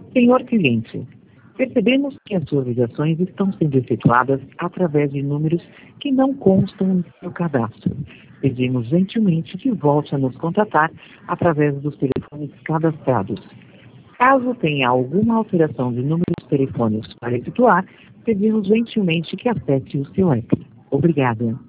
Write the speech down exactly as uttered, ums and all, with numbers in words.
Senhor cliente, percebemos que as suas ligações estão sendo efetuadas através de números que não constam no seu cadastro. Pedimos gentilmente que volte a nos contatar através dos telefones cadastrados. Caso tenha alguma alteração de números telefônicos para efetuar, pedimos gentilmente que acesse o seu app. Obrigada.